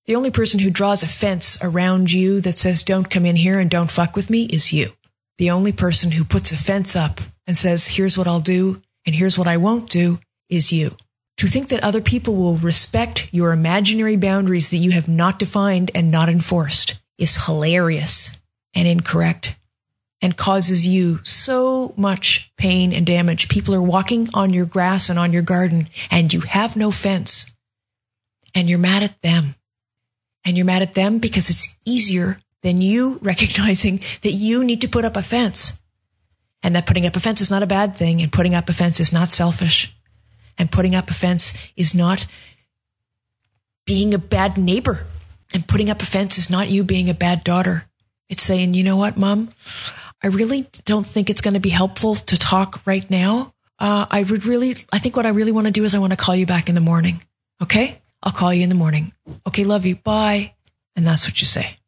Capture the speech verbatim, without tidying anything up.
The only person who draws a fence around you that says, don't come in here and don't fuck with me is you. The only person who puts a fence up and says, here's what I'll do and here's what I won't do is you. To think that other people will respect your imaginary boundaries that you have not defined and not enforced is hilarious and incorrect and causes you so much pain and damage. People are walking on your grass and on your garden and you have no fence and you're mad at them. And you're mad at them because it's easier than you recognizing that you need to put up a fence. And that putting up a fence is not a bad thing, and putting up a fence is not selfish. And putting up a fence is not being a bad neighbor. And putting up a fence is not you being a bad daughter. It's saying, you know what, Mom? I really don't think it's going to be helpful to talk right now. Uh, I would really, I think what I really want to do is I want to call you back in the morning. Okay? I'll call you in the morning. Okay, love you. Bye. And that's what you say.